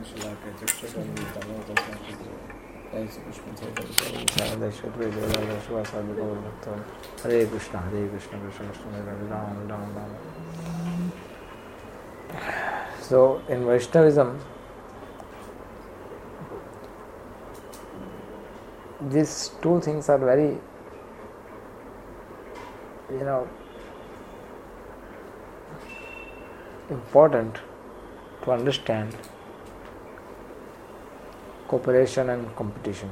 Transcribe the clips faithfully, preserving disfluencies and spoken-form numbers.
Shilaka Chikshadan Vitama Tasmaki Jai Shri Krishna Chaitanya Sarada Shri Deva Shiva Sadhu Gaur Bhakta Hare Krishna Hare Krishna Krishna Krishna Hare Ram Ram Ram. So in Vaishnavism, these two things are very, you know, important to understand: cooperation and competition.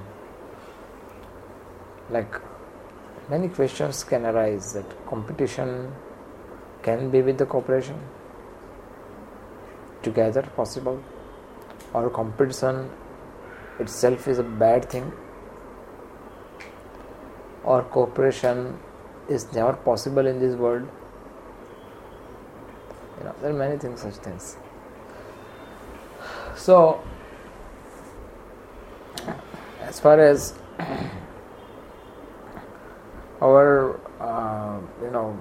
Like, many questions can arise that competition can be with the cooperation together possible, or competition itself is a bad thing, or cooperation is never possible in this world. You know, there are many things, such things. So, as far as our, uh, you know,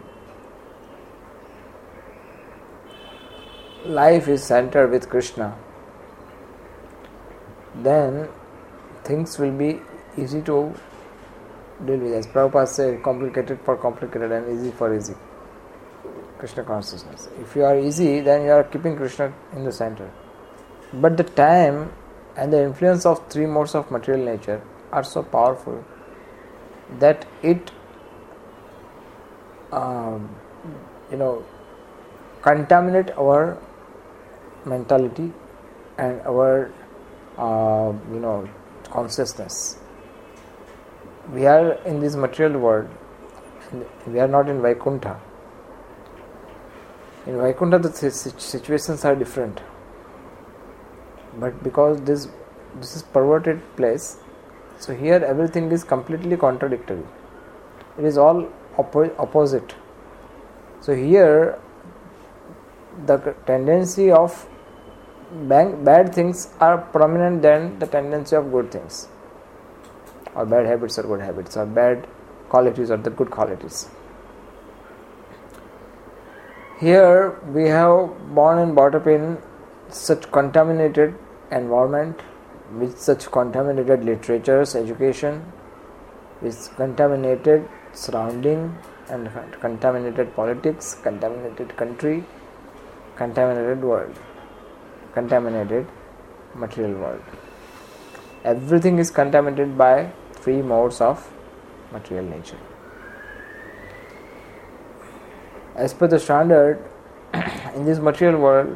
life is centered with Krishna, then things will be easy to deal with. As Prabhupada said, complicated for complicated and easy for easy. Krishna consciousness. If you are easy, then you are keeping Krishna in the center. But the time and the influence of three modes of material nature are so powerful that it, um, you know, contaminate our mentality and our, uh, you know, consciousness. We are in this material world, and we are not in Vaikuntha. In Vaikuntha, the situations are different. But because this this is perverted place, so here everything is completely contradictory. It is all oppo- opposite. So here, the tendency of bad, bad things are prominent than the tendency of good things, or bad habits or good habits, or bad qualities or the good qualities. Here we have born and brought up in such contaminated environment, with such contaminated literatures, education, with contaminated surrounding and contaminated politics, contaminated country, contaminated world, contaminated material world. Everything is contaminated by three modes of material nature. As per the standard, in this material world,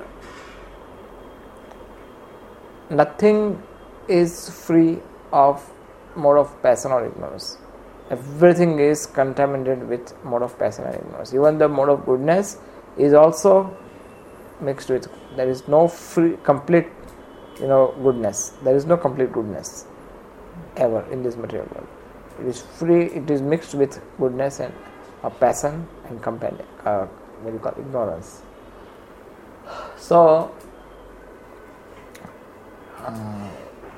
nothing is free of mode of passion or ignorance. Everything is contaminated with mode of passion and ignorance. Even the mode of goodness is also mixed with. There is no free, complete, you know, goodness. There is no complete goodness ever in this material world. It is free. It is mixed with goodness and a passion and companion, uh, what do you call it? Ignorance. So, uh,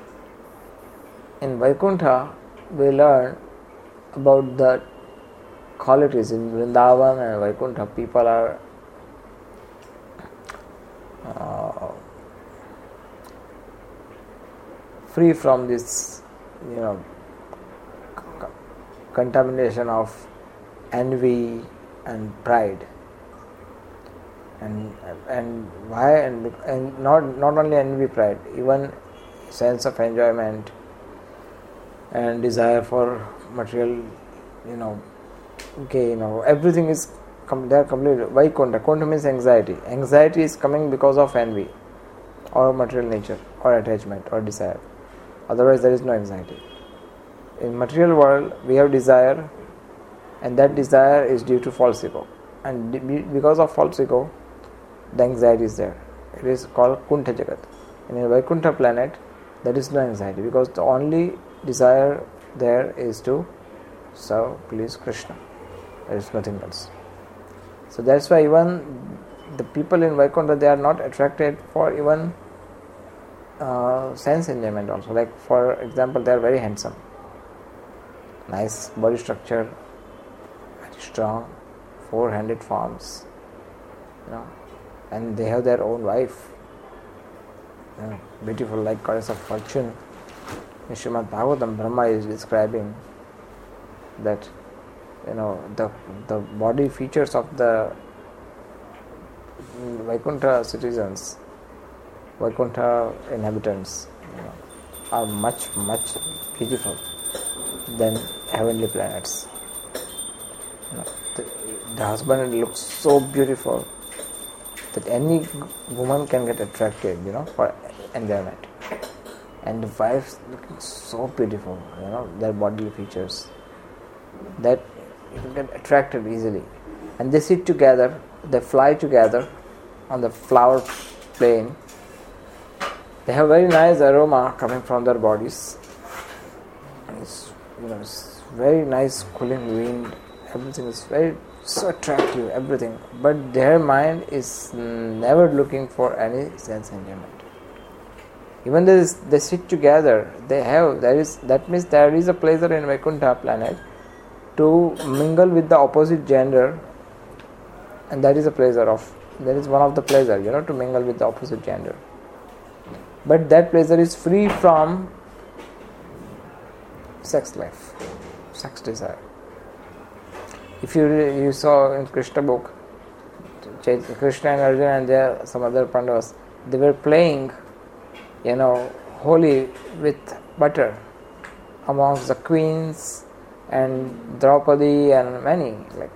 in Vaikuntha, we learn about the qualities. In Vrindavan and Vaikuntha, people are uh, free from this, you know, c- contamination of envy and pride. And and why? And, and not not only envy, pride, even sense of enjoyment and desire for material, you know, gain, or everything is com- they are completely Vaikuntha. Vaikuntha means anxiety. Anxiety is coming because of envy, or material nature, or attachment, or desire. Otherwise, there is no anxiety. In material world, we have desire, and that desire is due to false ego. And because of false ego, the anxiety is there. It is called Kuntha Jagat. And in Vaikuntha planet, there is no anxiety, because the only desire there is to serve, please Krishna. There is nothing else. So that's why even the people in Vaikuntha, they are not attracted for even uh, sense enjoyment also. Like, for example, they are very handsome, nice body structure, very strong, four-handed forms, you know, and they have their own wife, you know, beautiful like goddess of fortune. In Srimad Bhagavatam, Brahma is describing that, you know, the the body features of the Vaikuntha citizens, Vaikuntha inhabitants, you know, are much much beautiful than heavenly planets. You know, the, the husband looks so beautiful that any woman can get attracted, you know, for enjoyment. And the wives looking so beautiful, you know, their bodily features, that you can get attracted easily. And they sit together, they fly together on the flower plain. They have very nice aroma coming from their bodies. It's, you know, it's very nice cooling wind. Everything is very so attractive, everything. But their mind is never looking for any sense enjoyment. Even though they sit together, they have there is that means there is a pleasure in Vaikuntha planet to mingle with the opposite gender, and that is a pleasure of that is one of the pleasure, you know, to mingle with the opposite gender. But that pleasure is free from sex life, sex desire. If you you saw in Krishna book, Krishna and Arjuna and there some other Pandavas, they were playing, you know, holy with butter amongst the queens and Draupadi and many like.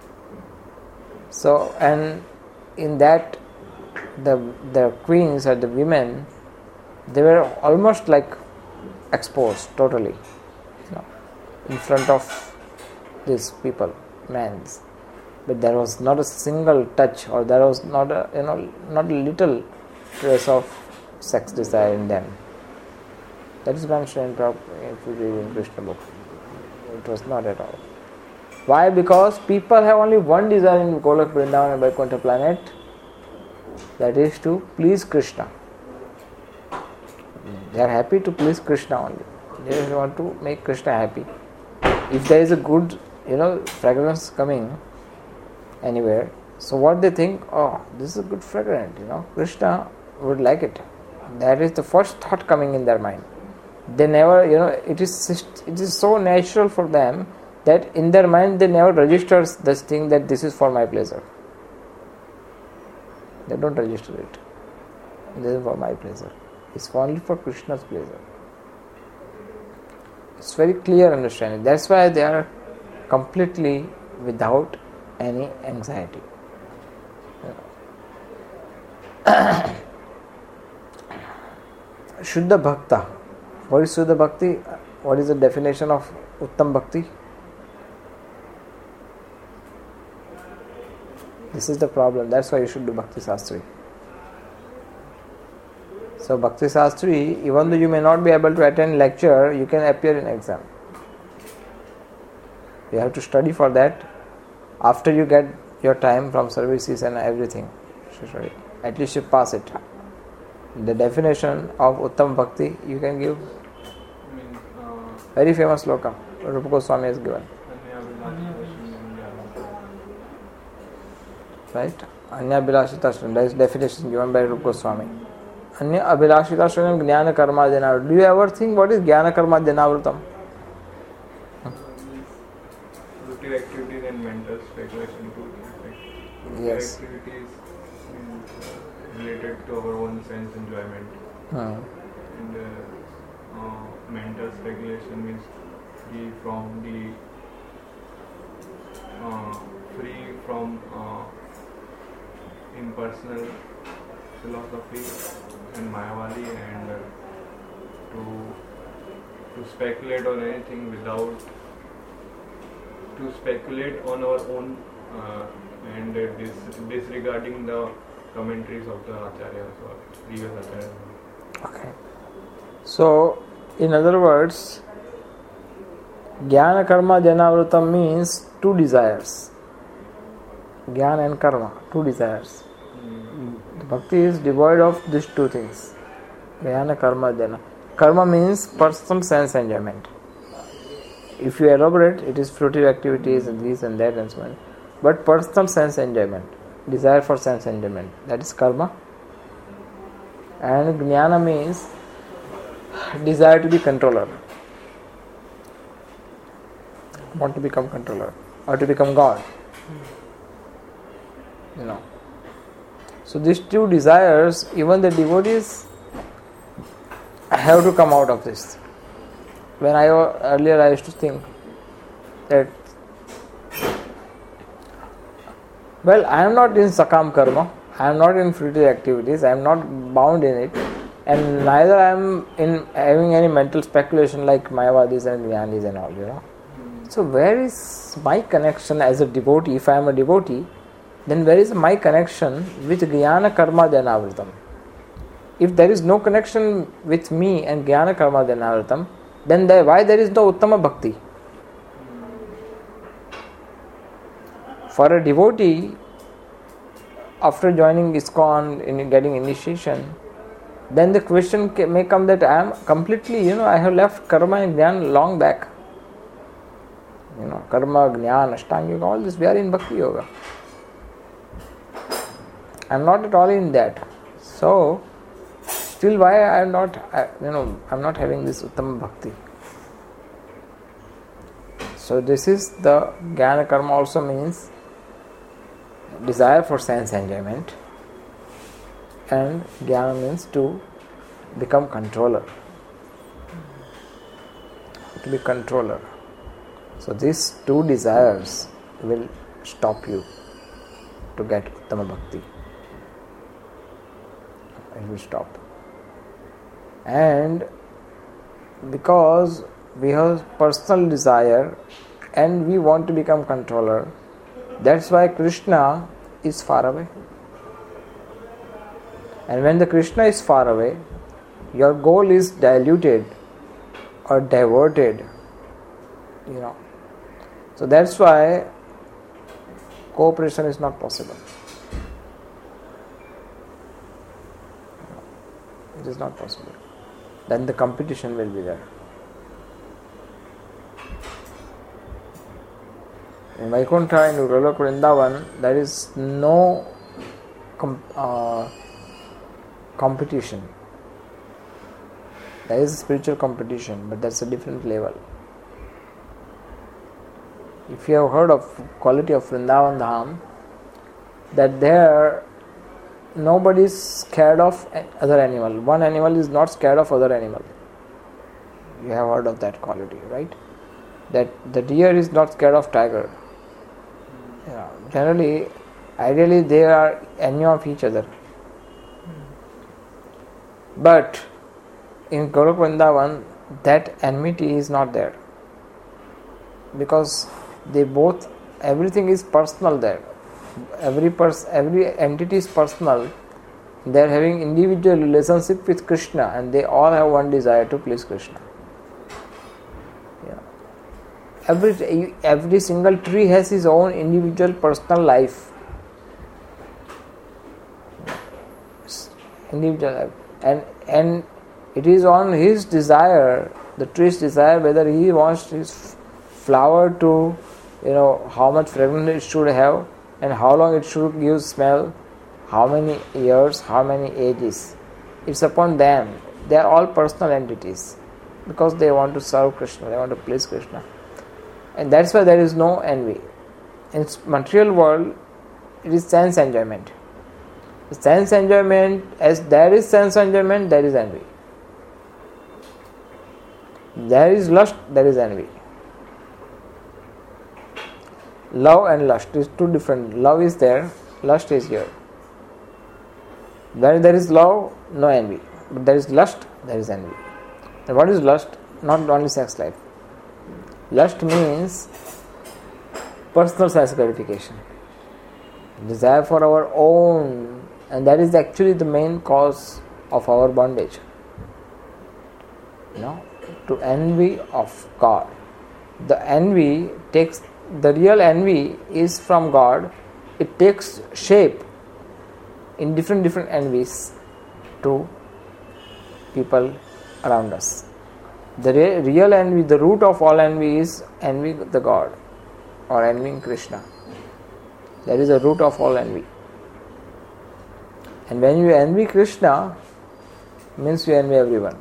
So and in that the the queens or the women, they were almost like exposed totally, you know, in front of these people, men. But there was not a single touch, or there was not a you know not a little trace of sex desire in them. That is mentioned in if you read in Krishna book. It was not at all. Why? Because people have only one desire in Golok, Vrindavan and Vaikuntha planet, that is to please Krishna. They are happy to please Krishna only. They just want to make Krishna happy. If there is a good, you know, fragrance coming anywhere, so what they think, oh, this is a good fragrance, you know, Krishna would like it. That is the first thought coming in their mind. They never, you know, it is it is so natural for them that in their mind they never registers this thing that this is for my pleasure. They don't register it. This is for my pleasure. It's only for Krishna's pleasure. It's very clear understanding. That's why they are completely without any anxiety. Shuddha Bhakta. What is Shuddha Bhakti? What is the definition of Uttam Bhakti? This is the problem. That's why you should do Bhakti Sastri. So Bhakti Sastri, even though you may not be able to attend lecture, you can appear in exam. You have to study for that. After you get your time from services and everything, at least you pass it. The definition of Uttam Bhakti you can give. Very famous sloka Rupa Goswami has given. Right? Anya Abhilashita Shunyam. That is definition given by Rupa Goswami. Anya Abhilashita Shunyam Jnana Karma Janavrutam. Do you ever think what is Jnana Karma Janavrutam? Fruitive activities and mental speculation too. Yes. Activities related to our own sense enjoyment. Hmm. And uh, uh, mental speculation means free from the uh, free from uh, impersonal philosophy and Mayavadi, and uh, to to speculate on anything without to speculate on our own uh, and uh, dis, disregarding the commentaries of the acharyas or previous acharyas. Okay. So, in other words, Jnana Karma Janavrutam means two desires. Jnana and Karma, two desires. Mm. Bhakti is devoid of these two things. Jnana Karma Jana. Karma means personal sense enjoyment. If you elaborate, it is fruitive activities and this and that and so on. But personal sense enjoyment, desire for sense enjoyment, that is karma. And jnana means desire to be controller. Want to become controller or to become God. You know. So these two desires, even the devotees have to come out of this. When I earlier I used to think that, well, I am not in sakam karma, I am not in fruitive activities, I am not bound in it, and neither I am in having any mental speculation like Mayavadis and Jnanis and all, you know. So where is my connection as a devotee? If I am a devotee, then where is my connection with Jnana Karma Dhanavritam? If there is no connection with me and Jnana Karma Dhanavritam, then there, why there is no Uttama Bhakti? For a devotee, after joining ISKCON, in getting initiation, then the question may come that I am completely, you know, I have left Karma and Jnana long back. You know, Karma, Jnana, Ashtanga Yoga, all this, we are in Bhakti Yoga. I am not at all in that. So, still why I am not, I, you know, I am not having this Uttama Bhakti. So this is the Jnana Karma also means desire for sense enjoyment, and Jnana means to become controller. To be controller. So these two desires will stop you to get Uttama Bhakti. It will stop. And because we have personal desire and we want to become controller, that's why Krishna is far away. And when the Krishna is far away, your goal is diluted or diverted, you know. So that's why cooperation is not possible. It is not possible. Then the competition will be there. In Vaikuntha, in Golok Vrindavan, there is no com- uh, competition. There is spiritual competition, but that's a different level. If you have heard of quality of Vrindavan Dham, that there nobody is scared of other animal. One animal is not scared of other animal. You have heard of that quality, right? That the deer is not scared of tiger. Yeah. Generally, ideally they are enemy of each other. But in Golok Vrindavan, that enmity is not there. Because they both, everything is personal there. Every pers- every entity is personal. They are having individual relationship with Krishna, and they all have one desire to please Krishna. Yeah. Every every single tree has his own individual personal life. Individual life. And and it is on his desire, the tree's desire, whether he wants his flower to, you know, how much fragrance it should have, and how long it should give smell, how many years, how many ages. It's upon them. They are all personal entities because they want to serve Krishna, they want to please Krishna. And that's why there is no envy. In material world, it is sense enjoyment. The sense enjoyment, as there is sense enjoyment, there is envy. There is lust, there is envy. Love and lust is two different. Love is there, lust is here. Where there is love, no envy. But there is lust, there is envy. And what is lust? Not only sex life. Lust means personal sense gratification. Desire for our own, and that is actually the main cause of our bondage. You know, to envy of God. The envy takes The real envy is from God. It takes shape in different different envies to people around us. The re- real envy, the root of all envy is envy the God or envying Krishna. That is the root of all envy. And when you envy Krishna, means we envy everyone,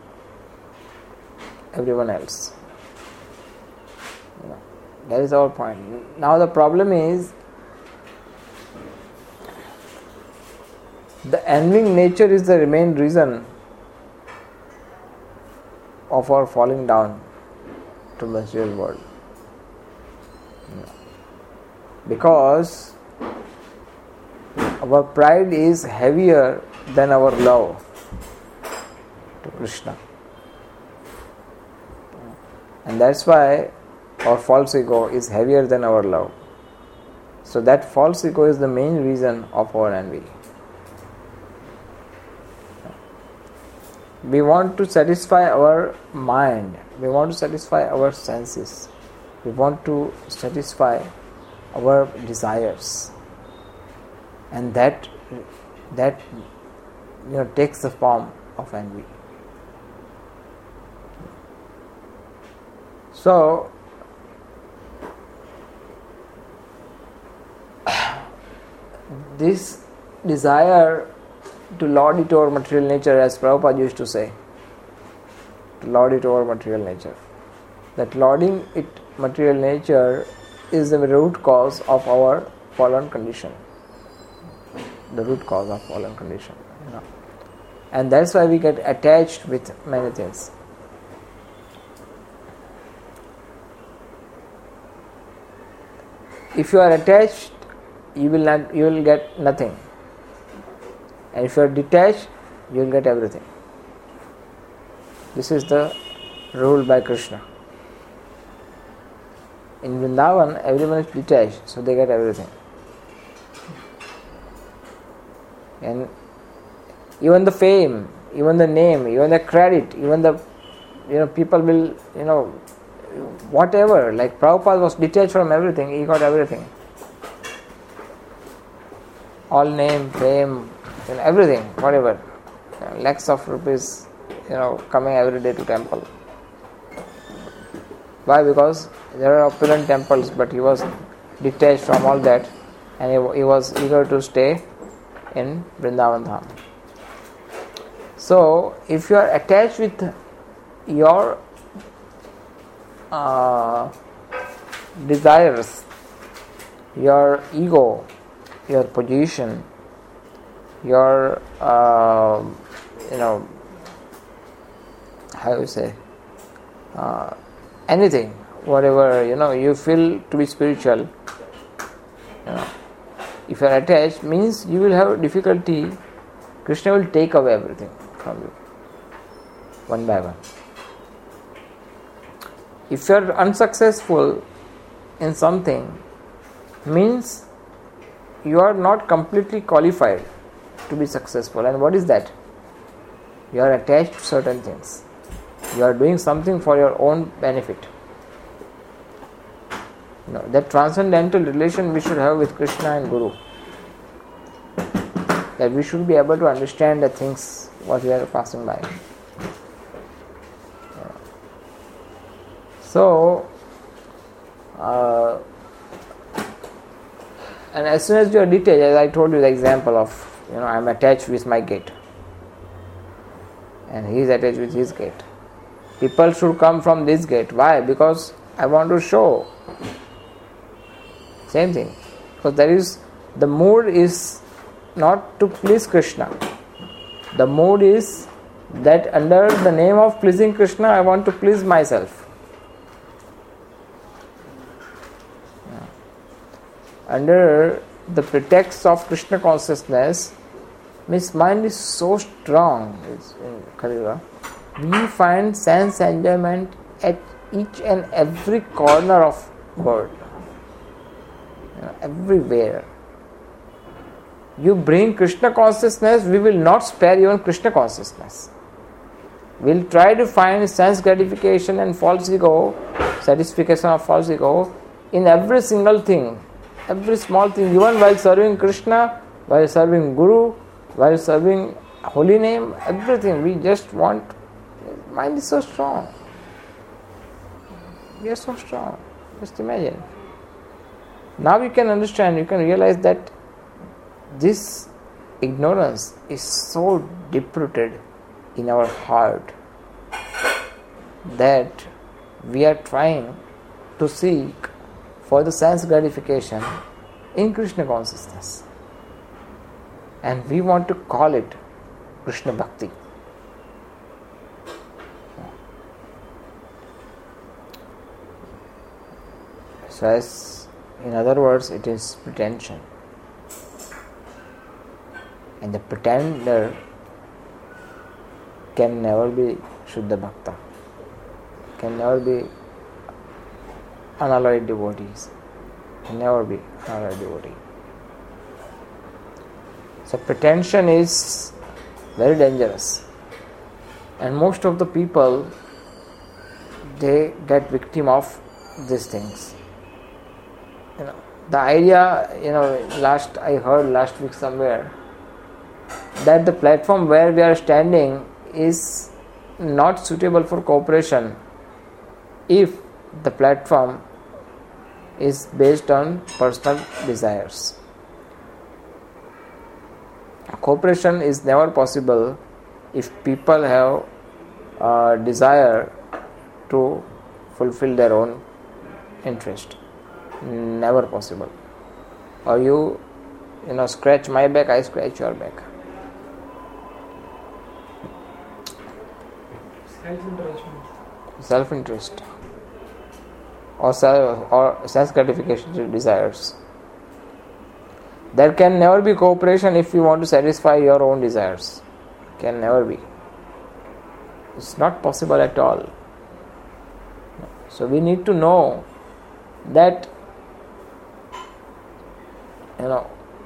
everyone else. You know, that is our point. Now the problem is, the envying nature is the main reason of our falling down to material world. Because our pride is heavier than our love to Krishna. And that's why our false ego is heavier than our love. So that false ego is the main reason of our envy. We want to satisfy our mind, we want to satisfy our senses, we want to satisfy our desires, and that that you know takes the form of envy. So this desire to lord it over material nature, as Prabhupada used to say, to lord it over material nature. That lording it material nature is the root cause of our fallen condition. The root cause of fallen condition. You know. And that's why we get attached with many things. If you are attached, you will not, you will get nothing. And if you are detached, you will get everything. This is the rule by Krishna. In Vrindavan, everyone is detached, so they get everything. And even the fame, even the name, even the credit, even the, you know, people will, you know, whatever. Like Prabhupada was detached from everything, he got everything. All name, fame, you know, everything, whatever. You know, lakhs of rupees, you know, coming every day to temple. Why? Because there are opulent temples, but he was detached from all that, and he, he was eager to stay in Vrindavan Dham. So, if you are attached with your uh, desires, your ego, your position, your uh, you know, how you say, uh, anything, whatever you know you feel to be spiritual, you know, if you are attached, means you will have difficulty. Krishna will take away everything from you, one by one. If you are unsuccessful in something, means you are not completely qualified to be successful. And what is that? You are attached to certain things. You are doing something for your own benefit. You know, that transcendental relation we should have with Krishna and Guru. That we should be able to understand the things what we are passing by. So, uh, and as soon as you are detached, as I told you the example of, you know, I am attached with my gate, and he is attached with his gate. People should come from this gate. Why? Because I want to show. Same thing. Because there is, the mood is not to please Krishna. The mood is that under the name of pleasing Krishna, I want to please myself. Under the pretext of Krishna consciousness, means mind is so strong in Kali Yuga, we find sense enjoyment at each and every corner of world, you know, everywhere. You bring Krishna consciousness, we will not spare even Krishna consciousness. We will try to find sense gratification and false ego, satisfaction of false ego in every single thing. Every small thing, even while serving Krishna, while serving Guru, while serving holy name, everything, we just want, mind is so strong. We are so strong. Just imagine. Now you can understand, you can realize that this ignorance is so deep-rooted in our heart that we are trying to seek for the sense gratification in Krishna consciousness. And we want to call it Krishna Bhakti. So as in other words, it is pretension. And the pretender can never be Shuddha Bhakta, can never be unalloyed devotees, can never be unalloyed devotee. So pretension is very dangerous. And most of the people, they get victim of these things. You know, the idea, you know, last I heard last week somewhere, that the platform where we are standing is not suitable for cooperation if the platform is based on personal desires. Cooperation is never possible if people have a desire to fulfill their own interest. Never possible. Or you, you know, scratch my back, I scratch your back. Self-interest. Self-interest. Or self, or self-gratification desires. There can never be cooperation if you want to satisfy your own desires. Can never be. It's not possible at all. So we need to know that, you know,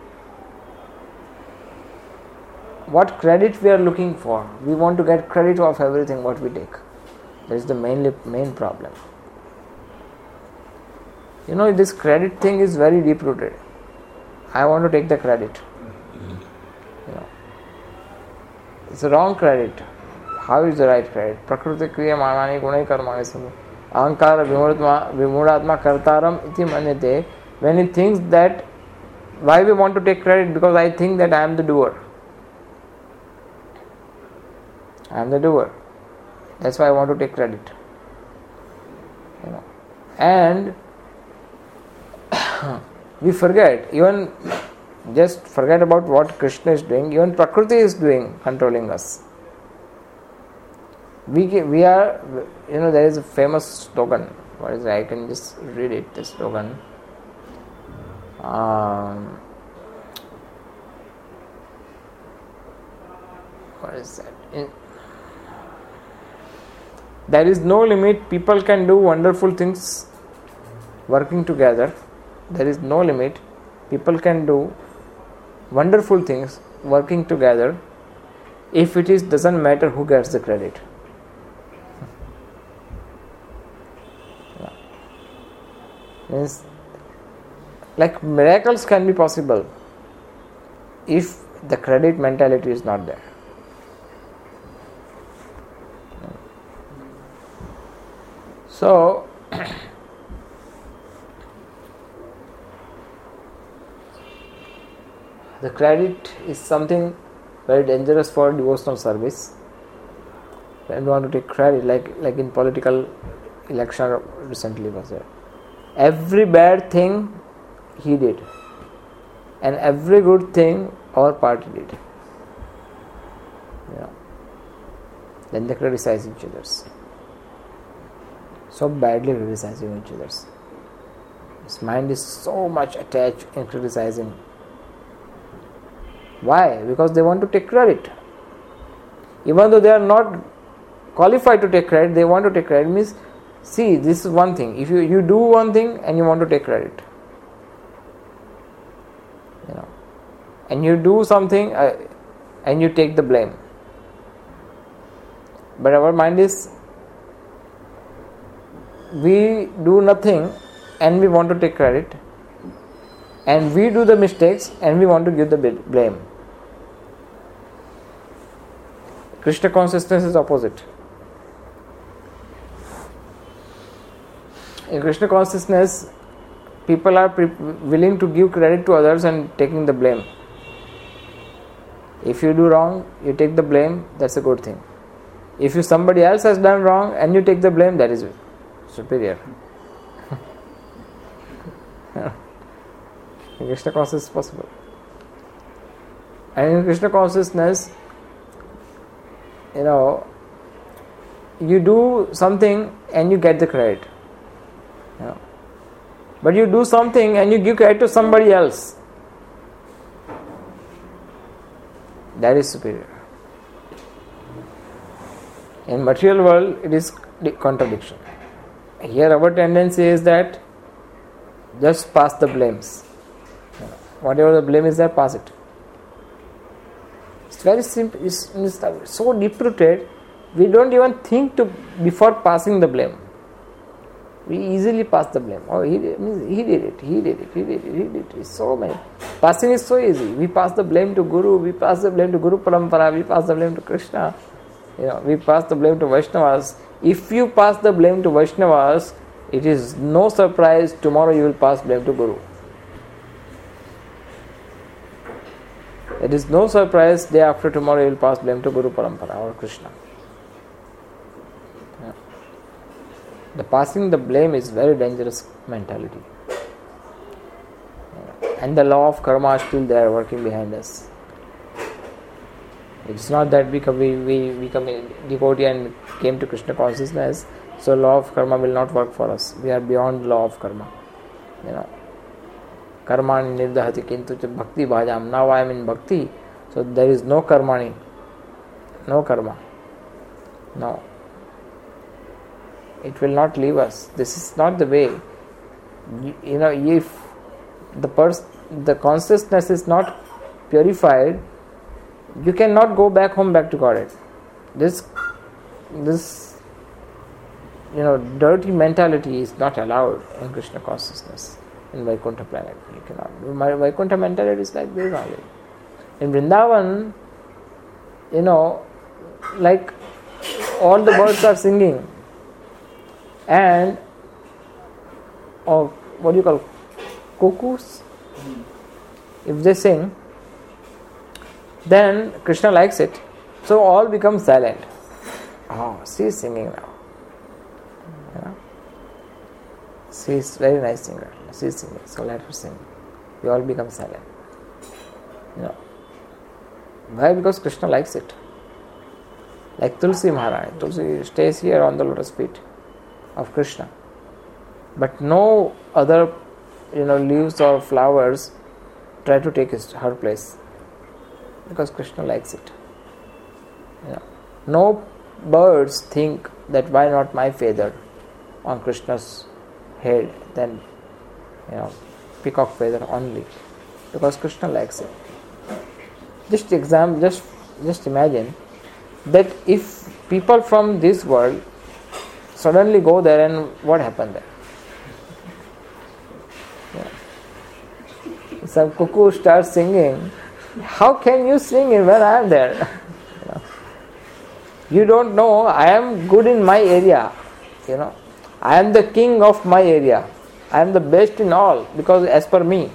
what credit we are looking for. We want to get credit of everything what we take. That is the mainly main problem. You know, this credit thing is very deep rooted. I want to take the credit. You know, it's a wrong credit. How is the right credit? Prakriti kriya manani gunai karmani samu. Ahankara vimudatma kartaram iti manyate. When he thinks that, why we want to take credit? Because I think that I am the doer. I am the doer. That's why I want to take credit. You know, and we forget, even just forget about what Krishna is doing, even Prakriti is doing, controlling us. We we are, you know, there is a famous slogan. What is it? I can just read it, the slogan. Um, what is that? In, there is no limit. People can do wonderful things working together. There is no limit. People can do wonderful things working together if it is doesn't matter who gets the credit. Yeah. Means, like miracles can be possible if the credit mentality is not there. So the credit is something very dangerous for devotional service. When we want to take credit, like like in political election recently was there. Every bad thing he did, and every good thing our party did. Yeah. Then they criticize each other. So badly criticizing each other. His mind is so much attached in criticizing. Why? Because they want to take credit. Even though they are not qualified to take credit, they want to take credit. Means, see, this is one thing. If you, you do one thing and you want to take credit, you know, and you do something uh, and you take the blame. But our mind is, we do nothing and we want to take credit, and we do the mistakes and we want to give the blame. Krishna consciousness is opposite. In Krishna consciousness, people are pre- willing to give credit to others and taking the blame. If you do wrong, you take the blame, that's a good thing. If you somebody else has done wrong and you take the blame, that is superior. In Krishna consciousness is possible. And in Krishna consciousness, you know, you do something and you get the credit. You know. But you do something and you give credit to somebody else. That is superior. In material world, it is contradiction. Here our tendency is that just pass the blames. Whatever the blame is there, pass it. It's very simple. It's, it's so deep rooted. We don't even think to before passing the blame. We easily pass the blame. Oh, he did, he did it. He did it. He did it. He did it. It's so many. Passing is so easy. We pass the blame to Guru. We pass the blame to Guru Parampara. We pass the blame to Krishna. You know, we pass the blame to Vaishnavas. If you pass the blame to Vaishnavas, it is no surprise tomorrow you will pass blame to Guru. It is no surprise day after tomorrow you will pass blame to Guru Parampara or Krishna. Yeah. The passing the blame is very dangerous mentality. Yeah. And the law of karma is still there working behind us. It's not that we we we become a devotee and came to Krishna consciousness, so law of karma will not work for us. We are beyond law of karma. You know. Karmani nirdahati kintu cha bhakti bhajam. Now I am in bhakti, so there is no karmani, no karma. No. It will not leave us. This is not the way. You, you know, if the pers- the consciousness is not purified, you cannot go back home, back to Godhead. This, this, you know, dirty mentality is not allowed in Krishna consciousness. In Vaikuntha planet, you cannot. My Vaikuntha mentality is like this only. In Vrindavan, you know, like all the birds are singing, and or what do you call cuckoos? If they sing, then Krishna likes it, so all become silent. Oh, she is singing now. You know? She is very nice singer. She is singing, so let her sing. We all become silent. You know. Why? Because Krishna likes it. Like Tulsi Maharani. Tulsi stays here on the lotus feet of Krishna. But no other, you know, leaves or flowers try to take his, her place. Because Krishna likes it. You know. No birds think that why not my feather on Krishna's head, then, you know, peacock feather only, because Krishna likes it. Just exam, just just imagine that if people from this world suddenly go there, and what happened there? Yeah. Some cuckoo starts singing. How can you sing when I am there? You know, you don't know. I am good in my area. You know, I am the king of my area. I am the best in all, because as per me.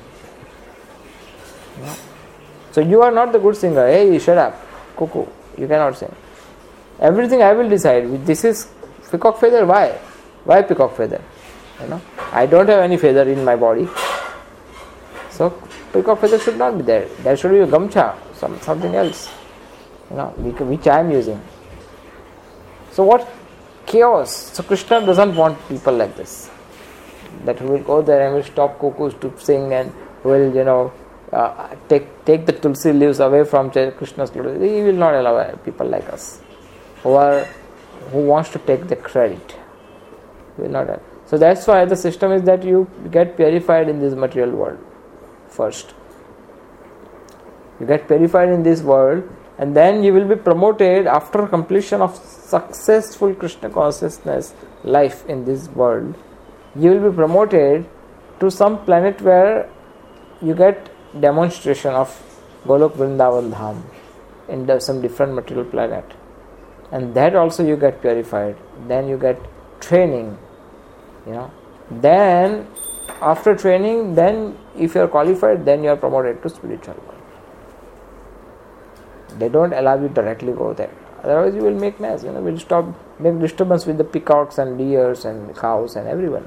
So you are not the good singer. Hey, shut up, cuckoo. You cannot sing. Everything I will decide. This is peacock feather. Why? Why peacock feather? You know, I don't have any feather in my body. So peacock feather should not be there. There should be a gamcha, some something else. You know, which I am using. So what chaos? So Krishna doesn't want people like this. That who will go there and will stop cuckoos to sing, and will, you know, uh, take take the tulsi leaves away from Krishna's lotus. He will not allow people like us, who are who wants to take the credit. He will not allow. So that's why the system is that you get purified in this material world first. You get purified in this world, and then you will be promoted after completion of successful Krishna consciousness life in this world. You will be promoted to some planet where you get demonstration of Golok Vrindavan Dham in the, some different material planet, and that also you get purified. Then you get training, you know. Then after training, then if you are qualified, then you are promoted to spiritual world. They don't allow you directly go there Otherwise, you will make mess. You know, will stop make disturbance with the peacocks and deers and cows and everyone.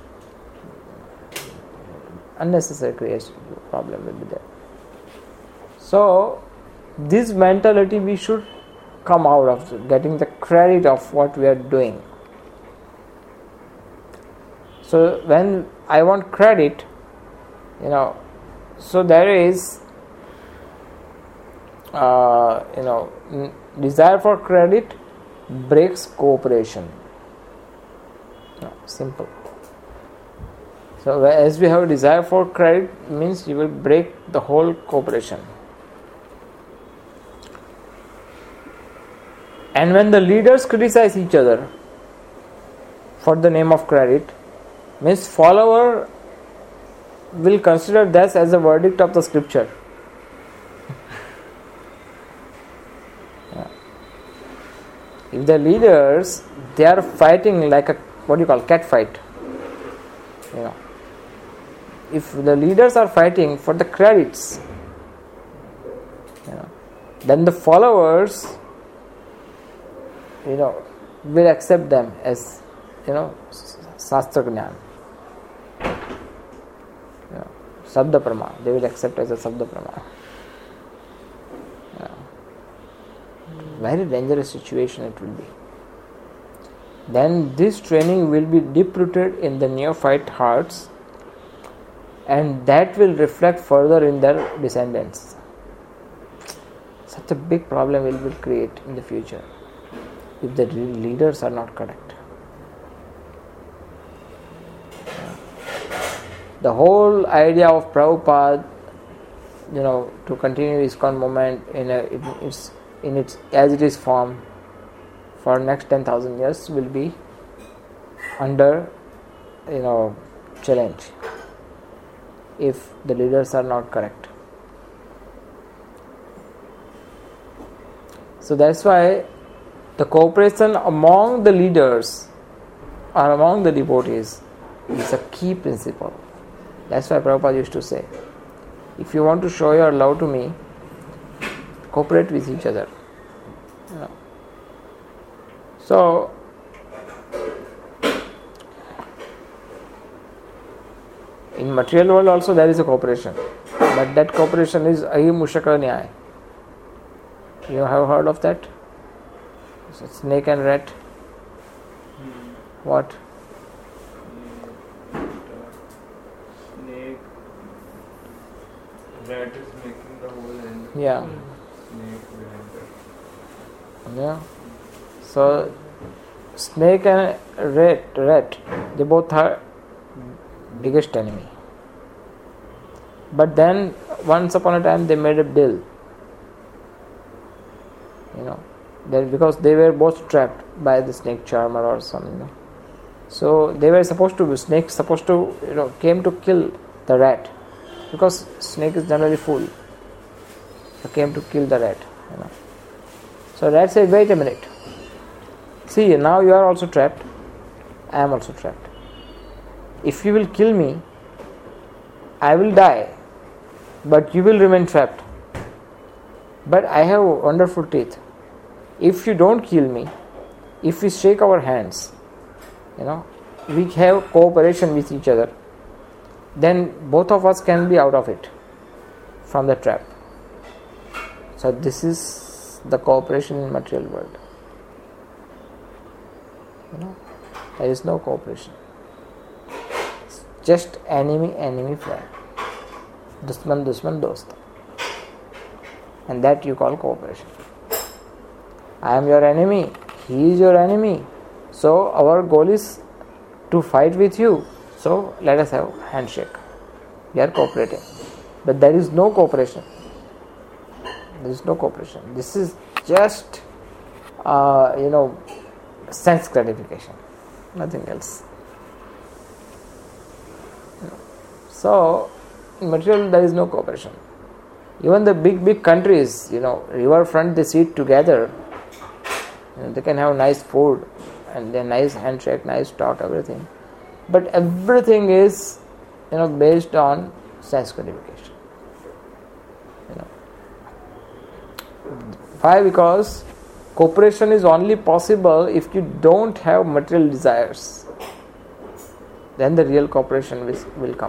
Unnecessary creation problem will be there. So, this mentality we should come out of, getting the credit of what we are doing. So, when I want credit, you know, so there is, uh, you know, desire for credit breaks cooperation. No, simple. So, as we have a desire for credit, means you will break the whole cooperation. And when the leaders criticize each other for the name of credit, means follower will consider this as a verdict of the scripture. Yeah. If the leaders, they are fighting like a, what do you call, cat fight. You know, if the leaders are fighting for the credits, you know, then the followers, you know, will accept them as, you know, Shastra Gnan. You know, Sabda Prama. They will accept as a Sabda Prama. Yeah. Very dangerous situation it will be. Then this training will be deep rooted in the neophyte hearts, and that will reflect further in their descendants. Such a big problem will be create in the future if the leaders are not correct. The whole idea of Prabhupada, you know, to continue ISKCON movement in a, in its in its as it is form for next ten thousand years will be under, you know, challenge if the leaders are not correct. So that's why the cooperation among the leaders or among the devotees is a key principle. That's why Prabhupada used to say, if you want to show your love to me, cooperate with each other. You know. So, in material world also there is a cooperation, but that cooperation is ahimushaka nyaya. You have heard of that? So snake and rat. What? Snake. Rat is making the whole end. Yeah. Snake will enter. Yeah. So snake and rat, rat, they both are biggest enemy. But then once upon a time they made a deal. You know, that because they were both trapped by the snake charmer or something. You know. So they were supposed to be snake supposed to you know came to kill the rat because snake is generally fool. So came to kill the rat. You know. So rat said, wait a minute. See, now you are also trapped. I am also trapped. If you will kill me, I will die, but you will remain trapped. But I have wonderful teeth. If you don't kill me, if we shake our hands, you know, we have cooperation with each other, then both of us can be out of it, from the trap. So this is the cooperation in material world. You know, there is no cooperation. It's just enemy, enemy, friend. Dushman, dushman, dost. And that you call cooperation. I am your enemy, he is your enemy. So our goal is to fight with you. So let us have handshake. We are cooperating. But there is no cooperation. There is no cooperation. This is just, uh, you know, sense gratification. Nothing else. So, in material there is no cooperation. Even the big, big countries, you know, riverfront, they sit together. You know, they can have nice food and then nice handshake, nice talk, everything. But everything is, you know, based on sense gratification. You know, why? Because Cooperation is only possible if you don't have material desires. Then the real cooperation will, will come.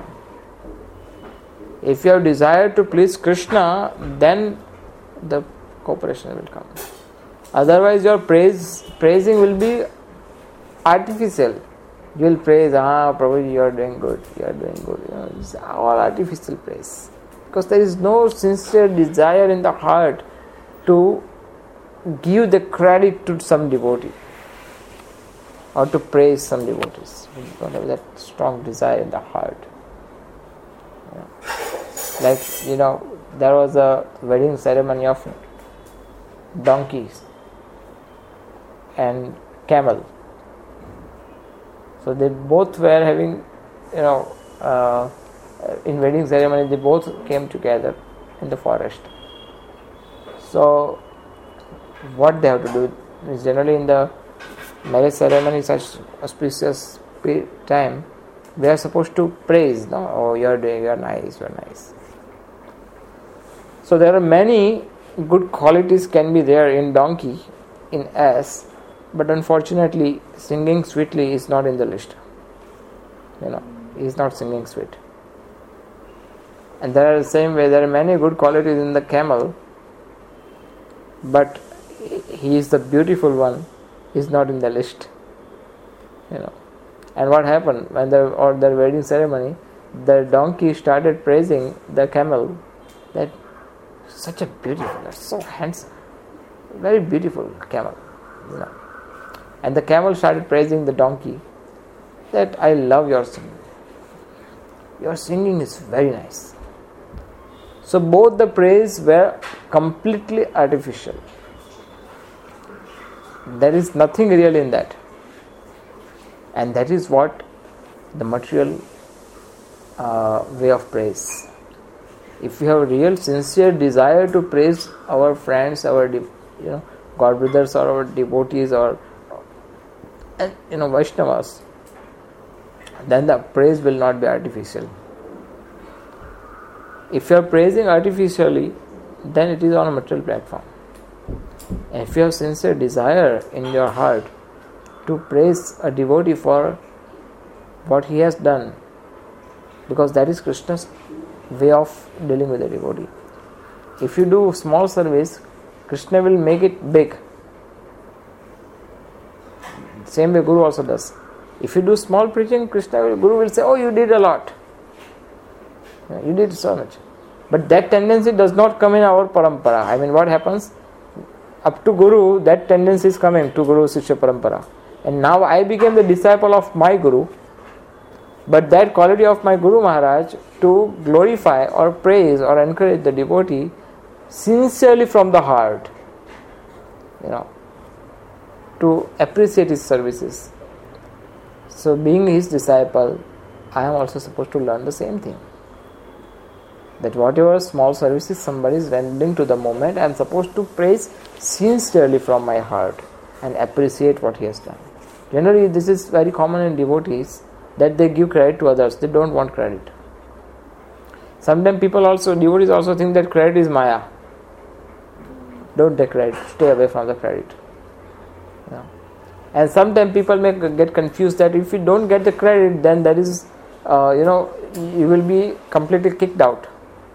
If you have desire to please Krishna, then the cooperation will come. Otherwise, your praise praising will be artificial. You will praise, ah, Prabhu, you are doing good, you are doing good. You know, it's all artificial praise. Because there is no sincere desire in the heart to give the credit to some devotee or to praise some devotees. You don't have that strong desire in the heart. Yeah. Like, you know, there was a wedding ceremony of donkeys and camel. So they both were having, you know, uh, in wedding ceremony they both came together in the forest. So what they have to do is generally in the marriage ceremony, such auspicious time, we are supposed to praise, no? Oh, you are doing, you are nice, you are nice. So there are many good qualities can be there in donkey, in ass, but unfortunately singing sweetly is not in the list. You know, he is not singing sweet. And there are the same way, there are many good qualities in the camel, but he is the beautiful one, he is not in the list. You know. And what happened when the or their wedding ceremony, the donkey started praising the camel that such a beautiful, that's so handsome, very beautiful camel. You know. And the camel started praising the donkey that I love your singing. Your singing is very nice. So both the praise were completely artificial. There is nothing real in that. And that is what the material uh, way of praise. If we have real sincere desire to praise our friends, our de- you know God brothers or our devotees or uh, you know Vaishnavas, then the praise will not be artificial. If you are praising artificially, then it is on a material platform. And if you have sincere desire in your heart to praise a devotee for what he has done, because that is Krishna's way of dealing with the devotee. If you do small service, Krishna will make it big. Same way Guru also does. If you do small preaching, Krishna will, Guru will say, oh, you did a lot. You did so much. But that tendency does not come in our parampara. I mean, what happens? Up to Guru, that tendency is coming to Guru Shishya Parampara. And now I became the disciple of my Guru. But that quality of my Guru Maharaj to glorify or praise or encourage the devotee sincerely from the heart, you know, to appreciate his services. So being his disciple, I am also supposed to learn the same thing. That whatever small services somebody is rendering to the moment, I am supposed to praise sincerely from my heart and appreciate what he has done. Generally, this is very common in devotees, that they give credit to others. They don't want credit. Sometimes people also, devotees also think that credit is Maya. Don't take credit. Stay away from the credit. Yeah. And sometimes people may get confused that if you don't get the credit, then that is, uh, you know, you will be completely kicked out.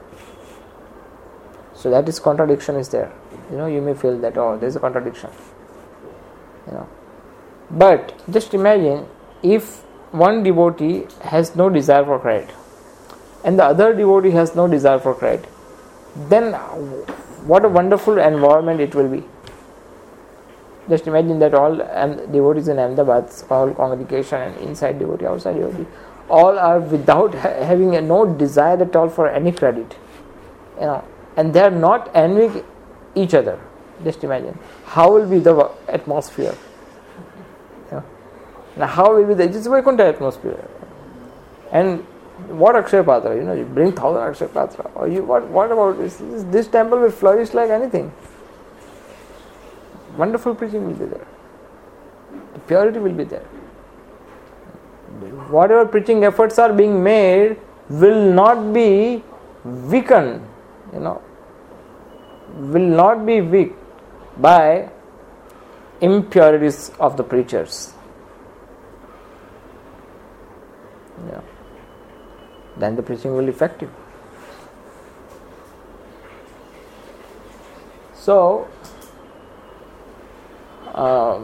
So that is contradiction is there. You know, you may feel that, oh, there is a contradiction. You know. But just imagine if one devotee has no desire for credit and the other devotee has no desire for credit, then what a wonderful environment it will be. Just imagine that all um, devotees in Ahmedabad, all congregation and inside devotee, outside devotee, all are without ha- having a no desire at all for any credit. You know, and they are not envying each other. Just imagine how will be the atmosphere. Now, how will be the, it's a Vaikuntha atmosphere. And what Akshaya Patra, you know, you bring thousand Akshaya Patra, or you, what, what about this? this? This temple will flourish like anything. Wonderful preaching will be there. The purity will be there. Whatever preaching efforts are being made will not be weakened, you know, will not be weak by impurities of the preachers. Yeah. Then the preaching will be effective. So, um,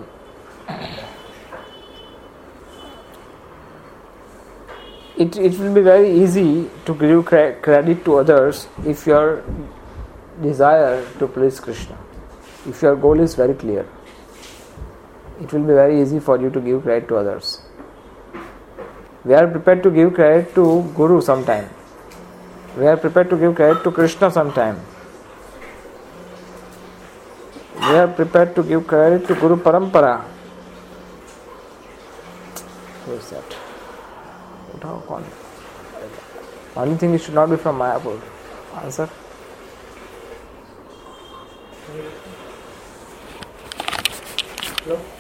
it it will be very easy to give credit to others if your desire to please Krishna. If your goal is very clear, it will be very easy for you to give credit to others. We are prepared to give credit to Guru sometime. We are prepared to give credit to Krishna sometime. We are prepared to give credit to Guru Parampara. Who is that? Only thing, it should not be from Mayapur. Answer? Hello?